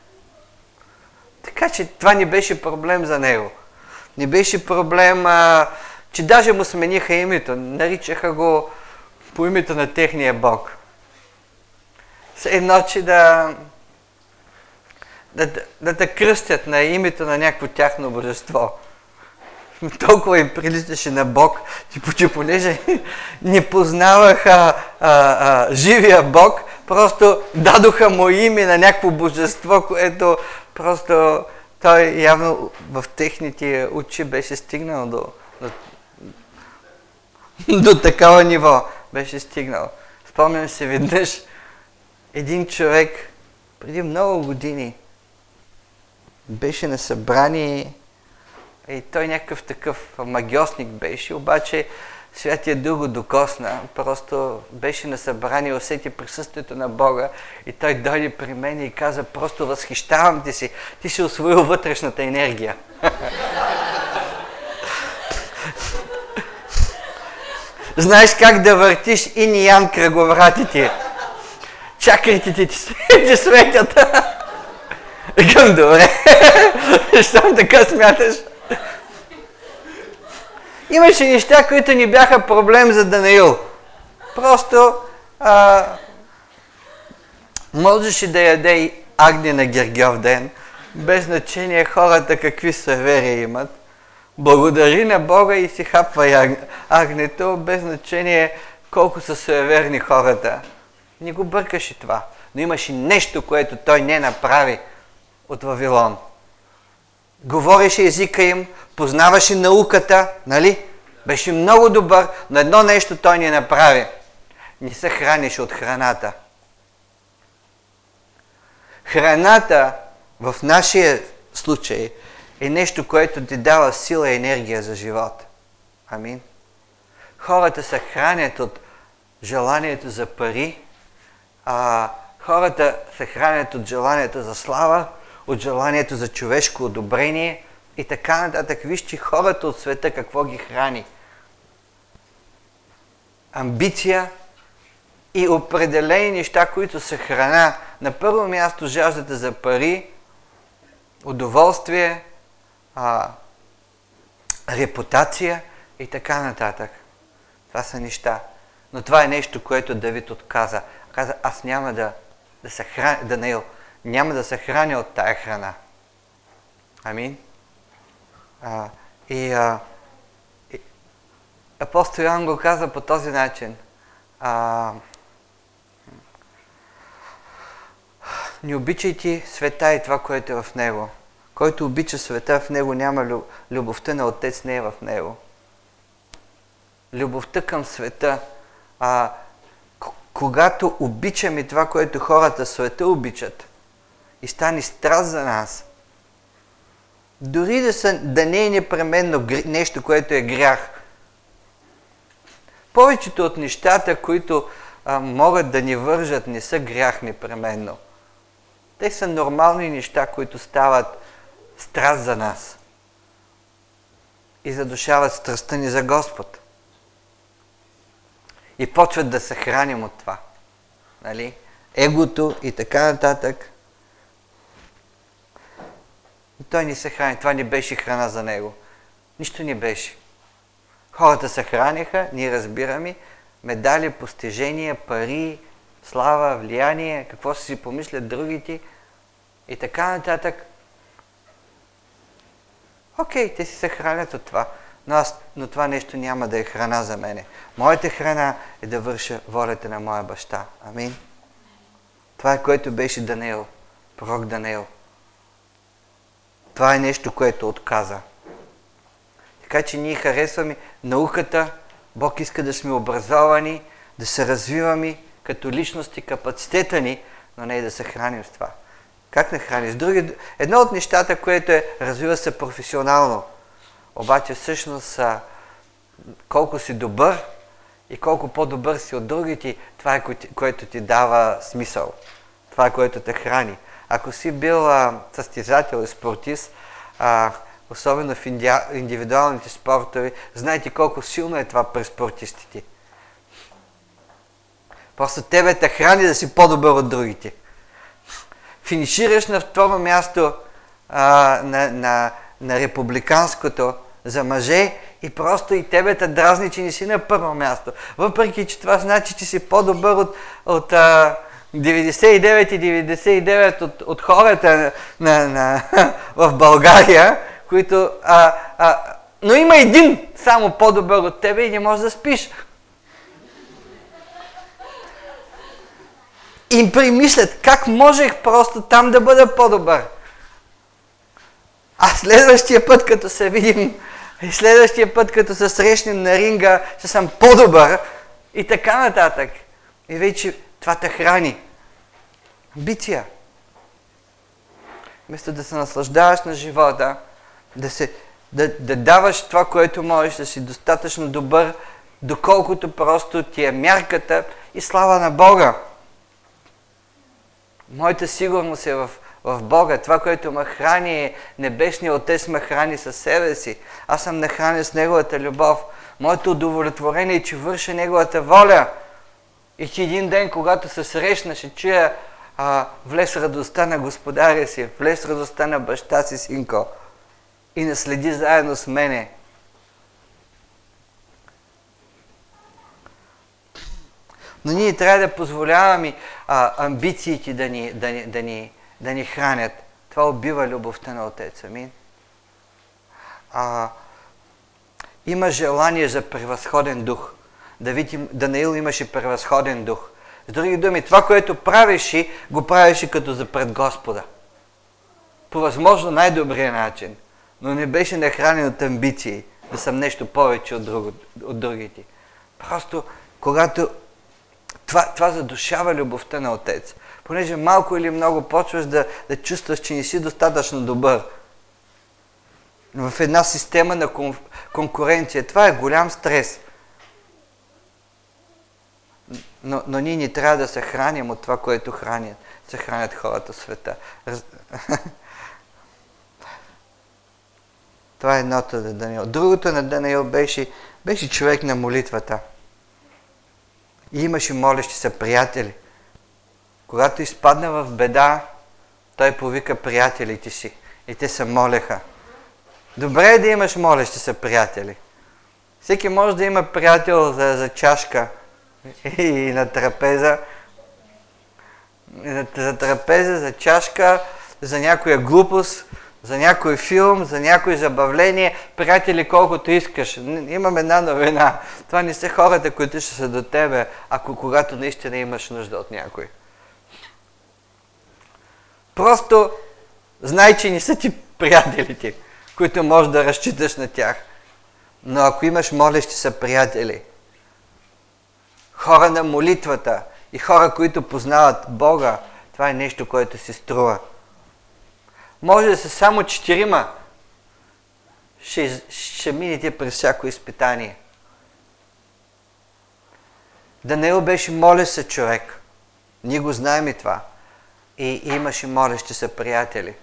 Така че това не беше проблем за него. Не беше проблем... А, че даже му смениха името, наричаха го по името на техния Бог. Все едно, че да, да, да, да те кръстят на името на някакво тяхно божество. Толкова им приличаше на Бог, че понеже не познаваха а, а, живия Бог, просто дадоха му име на някакво божество, което просто той явно в техните очи беше стигнал до До такава ниво беше стигнал. Спомням се веднъж един човек преди много години беше на събрание и той някакъв такъв магиосник беше, обаче Святия Дух го докосна. Просто беше на събрание, усети присъствието на Бога и той дойде при мен и каза, просто възхищавам ти си, ти си усвоил вътрешната енергия. Знаеш как да въртиш ин и ян кръговратите. Чакрите ти се светят. Викам, добре. Щом така смяташ? Имаше неща, които ни бяха проблем за Данаил. Просто а, можеше да яде агне на Гергьов ден, без значение хората какви съверия имат. Благодари на Бога и си хапва агнето, без значение колко са суеверни хората. Не го бъркаше това. Но имаше нещо, което той не направи от Вавилон. Говореше езика им, познаваше науката, нали? Беше много добър, но едно нещо той не направи. Не се хранеше от храната. Храната в нашия случай е нещо, което ти дава сила и енергия за живот. Амин. Хората се хранят от желанието за пари, а Хората се хранят от желанието за слава, от желанието за човешко одобрение и така нататък. Вижте хората от света какво ги храни. Амбиция и определени неща, които са храна. На първо място жаждата за пари, удоволствие, а, репутация и така нататък. Това са неща. Но това е нещо, което Давид отказа. Каза, аз няма да, да се храня, Даниил, няма да се храня от тая храна. Амин. А, и, а, и апостол Йоан го каза по този начин. А, не обичайте света и това, което е в него. Който обича света, в него няма любовта на Отец, не е в него. Любовта към света. А, когато обичаме това, което хората в света обичат и стане страст за нас, дори да, са, да не е непременно нещо, което е грях. Повечето от нещата, които а, могат да ни вържат, не са грях непременно. Те са нормални неща, които стават страст за нас и задушават страстта ни за Господ. И почват да се храним от това. Нали? Егото и така нататък. И той не се храни. Това не беше храна за него. Нищо не беше. Хората се храниха, ние разбираме, медали, постижения, пари, слава, влияние, какво ще си помислят другите и така нататък. Окей, те си се хранят от това, но, аз, но това нещо няма да е храна за мене. Моята храна е да върша волята на моя баща. Амин. Това е, което беше Даниил, пророк Даниил. Това е нещо, което отказа. Така че ние харесваме науката, Бог иска да сме образовани, да се развиваме като личности, капацитета ни, но не и да се храним с това. Как не храниш? Други... Едно от нещата, което е, развива се професионално, обаче всъщност колко си добър и колко по-добър си от другите, това е, което ти дава смисъл. Това е, което те храни. Ако си бил а, състезател и спортист, а, особено в инди... индивидуалните спортове, знаете колко силно е това при спортистите. Просто тебе те храни да си по-добър от другите. Финишираш на второ място а, на, на, на републиканското за мъже и просто и тебе те дразни, че не си на първо място. Въпреки, че това значи, че си по-добър от, от а, деветдесет и девет и деветдесет и девет от, от хората на, на, на, в България, които... А, а, но има един само по-добър от тебе и не можеш да спиш. И примислят, как можех просто там да бъда по-добър. А следващия път, като се видим, и следващия път, като се срещнем на ринга, ще съм по-добър и така нататък. И вече това те храни. Амбиция. Вместо да се наслаждаваш на живота, да, се, да, да даваш това, което можеш, да си достатъчно добър, доколкото просто ти е мярката и слава на Бога. Моята сигурност е в, в Бога. Това, което ме храни е Небесният Отец ме храни със себе си. Аз съм нахранен с Неговата любов. Моето удовлетворение е, че върша Неговата воля. И че един ден, когато се срещна, ще чуя а, влез радостта на Господаря си, влез радостта на баща си, синко. И наследи заедно с мене. Но ние трябва да позволяваме а, амбициите да ни, да, ни, да, ни, да ни хранят. Това убива любовта на Отец. Амин. А, има желание за превъзходен дух. Давид, Даниил имаше превъзходен дух. С други думи, това, което правеше, го правеше като за пред Господа. По възможно най-добрия начин. Но не беше нахранен от амбиции, да съм нещо повече от, друг, от другите. Просто, когато Това, това задушава любовта на Отец. Понеже малко или много почваш да, да чувстваш, че не си достатъчно добър. В една система на кон, конкуренция. Това е голям стрес. Но, но ние не трябва да се храним от това, което хранят, се хранят хората в света. Раз... Това е едното на Даниил. Другото на Даниил беше, беше човек на молитвата. И имаше молещи се приятели. Когато изпадна в беда, той повика приятелите си и те се молеха. Добре е да имаш молещи се приятели. Всеки може да има приятел за, за чашка и на трапеза. За трапеза, за чашка, за някоя глупост, за някой филм, за някое забавление. Приятели, колкото искаш. Имам една новина. Това не са хората, които ще са до тебе, ако когато наистина имаш нужда от някой. Просто знай, че не са ти приятелите, които можеш да разчиташ на тях. Но ако имаш молещи са приятели, хора на молитвата и хора, които познават Бога, това е нещо, което се струва. Може да са само четирима, ще, ще минете през всяко изпитание. Даниил беше молещ се човек. Ние го знаем и това. И имаше молещи се приятели.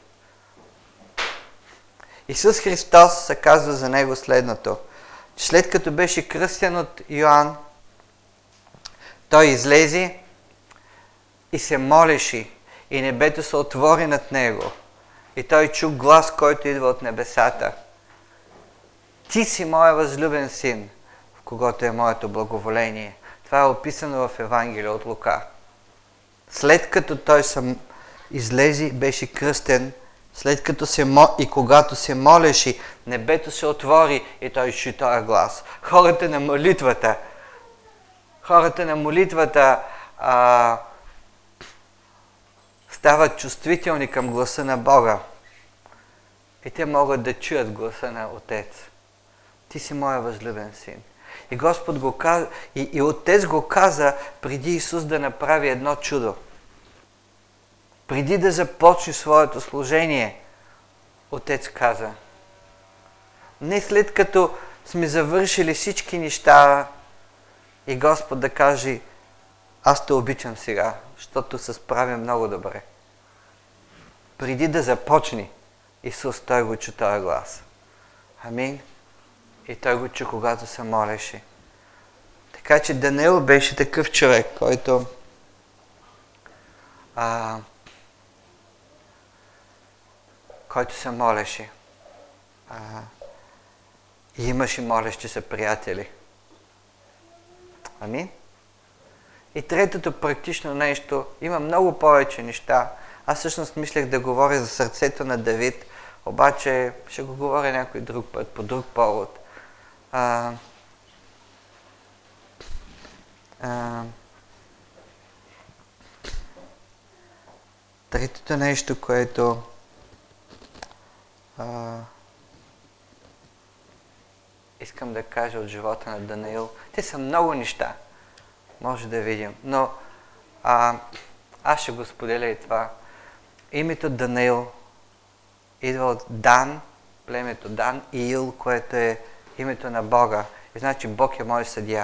Исус Христос се казва за него следното. След като беше кръстен от Йоан, той излезе и се молеше, и небето се отвори над него. И той чу глас, който идва от небесата. Ти си моя възлюбен син, в когото е моето благоволение. Това е описано в Евангелие от Лука. След като той се излезе, беше кръстен, след като се мо... и когато се молеше, небето се отвори и той чу този глас. Хората на молитвата, хората на молитвата а... стават чувствителни към гласа на Бога. И те могат да чуят гласа на Отец. Ти си моя възлюбен син. И Господ го каза, и, и Отец го каза преди Исус да направи едно чудо. Преди да започне своето служение, Отец каза, не след като сме завършили всички неща и Господ да каже, аз те обичам сега, защото се справя много добре. Преди да започне, Исус, той го чу този глас. Амин. И той го чу, когато се молеше. Така че Даниил беше такъв човек, който а, който се молеше. А, и имаше молещи се приятели. Амин. И третото практично нещо, има много повече неща. Аз всъщност мислех да говоря за сърцето на Давид, обаче ще го говоря някой друг път, по друг повод. А, а, третото нещо, което а, искам да кажа от живота на Даниил, те са много неща, може да видим, но а, аз ще го споделя и това. Името Даниил идва от Дан, племето Дан, и Ил, което е името на Бога. И значи Бог е мой съдия.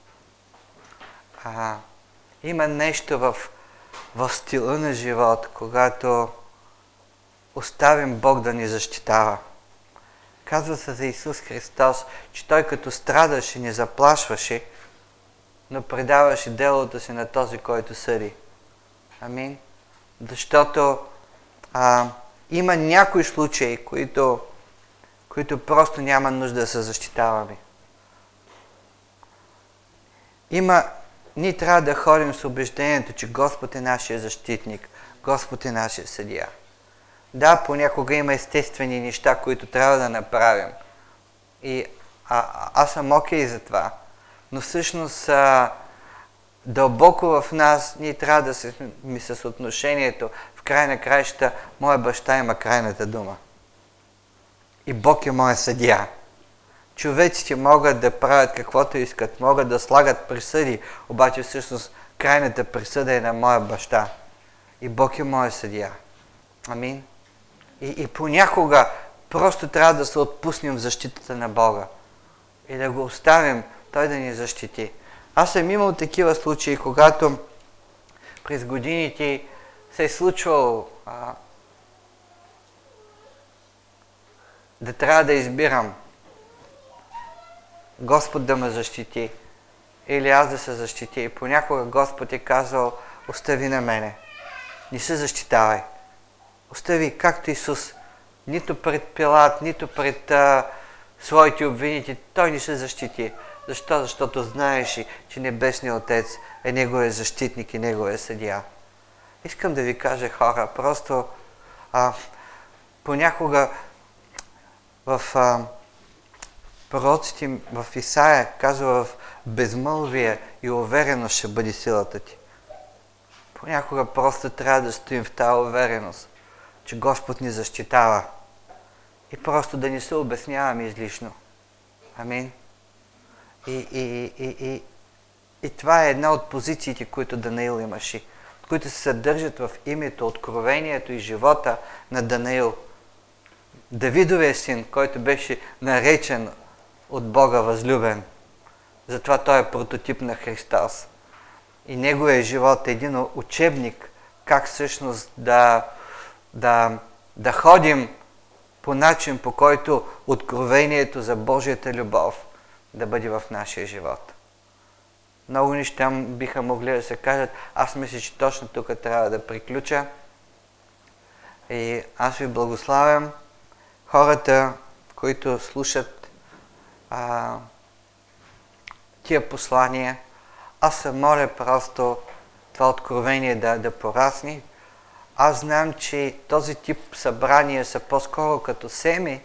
А, има нещо в, в стила на живот, когато оставим Бог да ни защитава. Казва се за Исус Христос, че Той като страдаше, не заплашваше, но предаваше делото си на този, който съди. Амин. Защото а, има някои случаи, които, които просто няма нужда да се защитаваме. Има, ние трябва да ходим с убеждението, че Господ е нашия защитник, Господ е нашия съдия. Да, понякога има естествени неща, които трябва да направим. И а, аз съм окей за това. Но всъщност а, дълбоко в нас ние трябва да се ми с отношението. В край на краища, моя баща има крайната дума. И Бог е моя съдия. Човеците могат да правят каквото искат, могат да слагат присъди, обаче всъщност крайната присъда е на моя баща. И Бог е моя съдия. Амин. И, и понякога просто трябва да се отпуснем в защитата на Бога. И да го оставим Той да ни защити. Аз съм имал такива случаи, когато през годините се е случвало а, да трябва да избирам Господ да ме защити или аз да се защитя. И понякога Господ е казал, остави на мене, не се защитавай. Остави, както Исус, нито пред Пилат, нито пред а, своите обвинители, той не се защити. Защо? Защото знаеш, че Небесният Отец е Неговия защитник и Неговия съдия. Искам да ви кажа, хора, просто а, понякога в а, пророците в Исаия казва, в безмълвие и увереност ще бъде силата ти. Понякога просто трябва да стоим в тази увереност, че Господ ни защитава. И просто да не се обясняваме излишно. Амин. И, и, и, и, и това е една от позициите, които Данаил имаше, които се съдържат в името, откровението и живота на Данаил. Давидовия син, който беше наречен от Бога възлюбен. Затова той е прототип на Христос. И неговия живот е един учебник как всъщност да, да, да ходим по начин, по който откровението за Божията любов да бъде в нашия живот. Много неща биха могли да се кажат. Аз мисля, че точно тук трябва да приключа. И аз ви благославям хората, които слушат а, тия послания. Аз се моля просто това откровение да, да порасне. Аз знам, че този тип събрания са по-скоро като семи,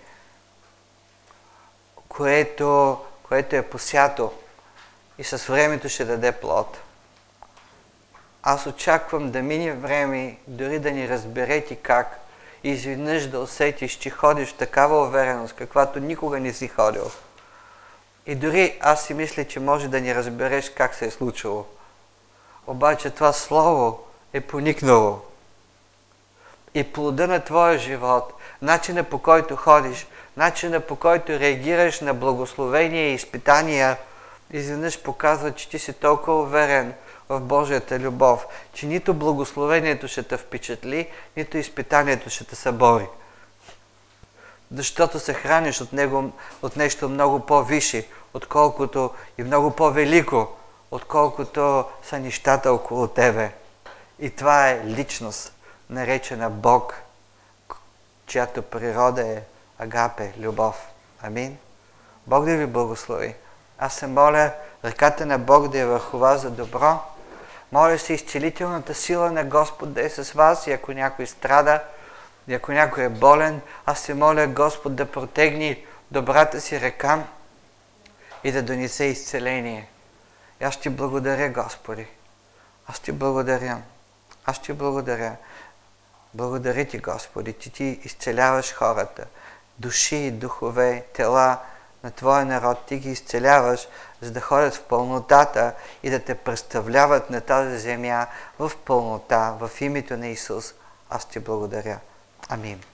което, което е посято и с времето ще даде плод. Аз очаквам да мине време, дори да ни разберете как, и изведнъж да усетиш, че ходиш в такава увереност, каквато никога не си ходил. И дори аз си мисля, че може да ни разбереш как се е случило. Обаче това слово е поникнало. И плода на твоя живот, начина по който ходиш, начина по който реагираш на благословения и изпитания, изведнъж показва, че ти си толкова уверен в Божията любов, че нито благословението ще те впечатли, нито изпитанието ще те събори. Защото се храниш от него, от нещо много по-висше, отколкото и много по-велико, отколкото са нещата около тебе. И това е личност, наречена Бог, чиято природа е агапе, любов. Амин. Бог да ви благослови. Аз се моля ръката на Бог да е върху вас за добро. Моля се изцелителната сила на Господ да е с вас, и ако някой страда, и ако някой е болен, аз се моля Господ да протегне добрата си ръка и да донесе изцеление. И аз ти благодаря, Господи. Аз ти благодаря. Аз ти благодаря. Благодаря ти, Господи, че ти изцеляваш хората, души, духове, тела на Твоя народ. Ти ги изцеляваш, за да ходят в пълнотата и да те представляват на тази земя в пълнота, в името на Исус. Аз ти благодаря. Амин.